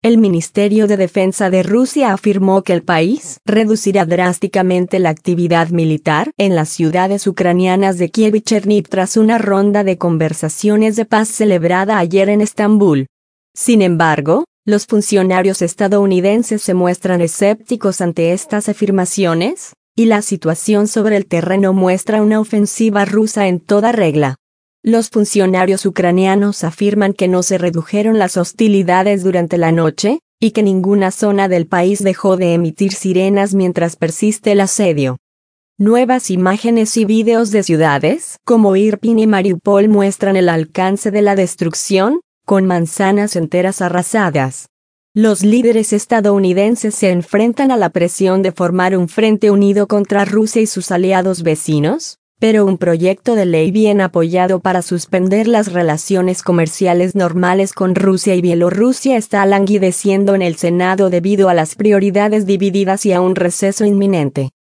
El Ministerio de Defensa de Rusia afirmó que el país reducirá drásticamente la actividad militar en las ciudades ucranianas de Kiev y Cherniv tras una ronda de conversaciones de paz celebrada ayer en Estambul. Sin embargo, los funcionarios estadounidenses se muestran escépticos ante estas afirmaciones, y la situación sobre el terreno muestra una ofensiva rusa en toda regla. Los funcionarios ucranianos afirman que no se redujeron las hostilidades durante la noche, y que ninguna zona del país dejó de emitir sirenas mientras persiste el asedio. Nuevas imágenes y videos de ciudades como Irpin y Mariupol muestran el alcance de la destrucción, con manzanas enteras arrasadas. Los líderes estadounidenses se enfrentan a la presión de formar un frente unido contra Rusia y sus aliados vecinos, pero un proyecto de ley bien apoyado para suspender las relaciones comerciales normales con Rusia y Bielorrusia está languideciendo en el Senado debido a las prioridades divididas y a un receso inminente.